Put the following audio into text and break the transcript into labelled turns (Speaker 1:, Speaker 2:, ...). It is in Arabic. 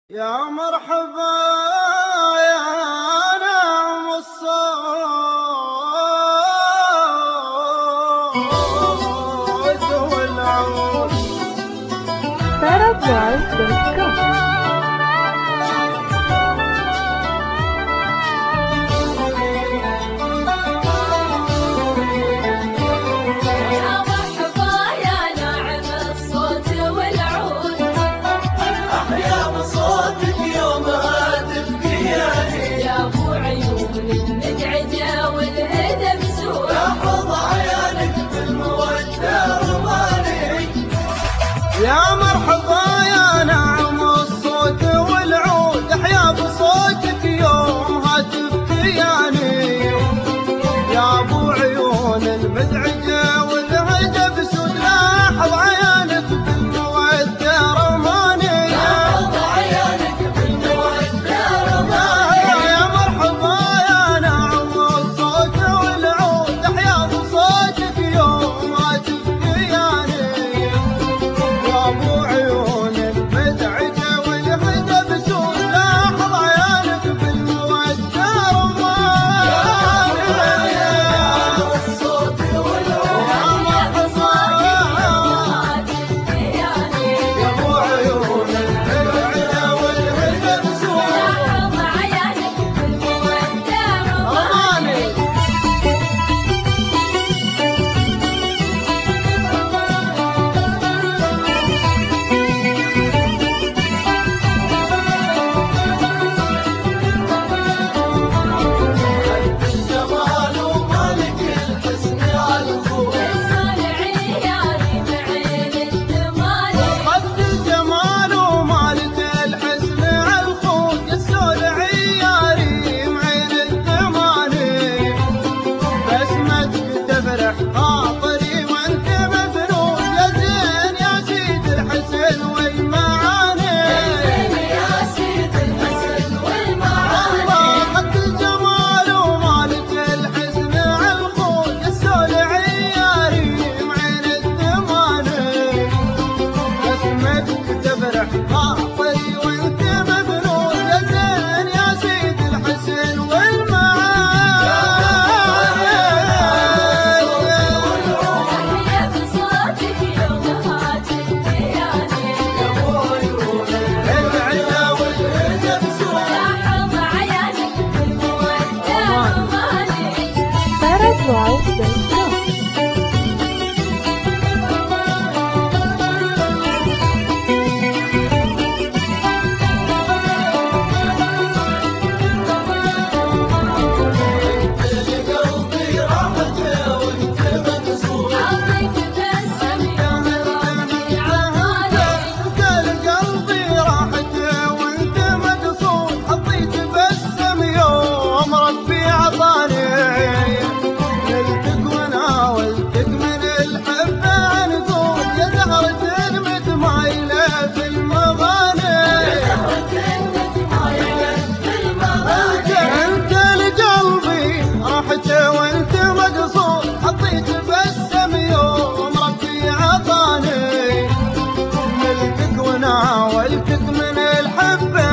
Speaker 1: يا مرحبا يا نعم الصوت والعود.
Speaker 2: Paraguay.com
Speaker 1: يا مرحبا يا نعم الصوت والعود، احيا بصوتك يوم هاتف كياني. يا ابو عيون المزعجه والهجب سود، لاحظ عيانك بالمودة رماني. لاحظ عيانك بالمودة رماني. يا مرحبا يا نعم الصوت والعود، احيا بصوتك يوم هاتف كياني. ابو عيون المزعجه والهدى بسود، لاحظ عيانك بالمودة رماني. الصوت والعود يا مرحبا يا ابو عيون المزعجه والهدى بسود، لاحظ عيانك بالمودة رماني. خاطري وانت مبنون يا زين يا سيد الحسن والمعاني. يا سيد الحسن والمعاني. الله خد الجمال ومالك الحسن عالخوض، يسول عياري معين الثماني. بسمتك تفرح خاطري وانت مبنون يا زين يا سيد الحسن والمعاني.
Speaker 2: Paraguay.com وانت مقصود حطيت بسم يوم ربي عطاني، ملكك وناولتك من الحبه.